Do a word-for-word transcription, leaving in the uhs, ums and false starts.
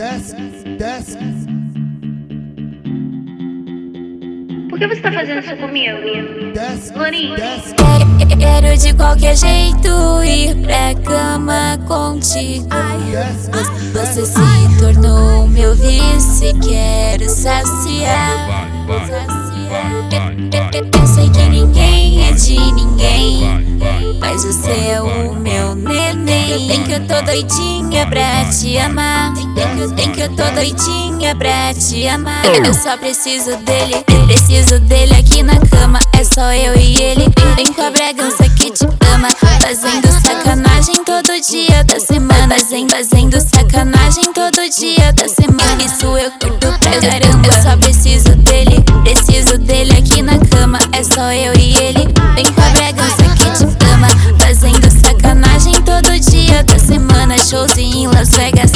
desce, desce. Por que você tá fazendo isso comigo? Desce, Lourinho. desce. Quero de qualquer jeito ir pra cama contigo. Você se tornou meu vício, quero saciar. Eu sei que ninguém é de ninguém, mas você é o meu neném. Tem que eu tô doidinha pra te amar. Tem que eu, tem que eu tô doidinha pra te amar. Eu só preciso dele, preciso dele aqui na cama. É só eu e ele. Vem com a bragança que te ama, fazendo sacanagem todo dia da semana. Fazendo, fazendo sacanagem todo dia da semana. Isso eu curto pra caramba. Eu só preciso dele, preciso dele aqui na cama. É só eu e ele. Vem com a bragança que te ama, fazendo sacanagem todo dia da semana. Showzinho em Las Vegas.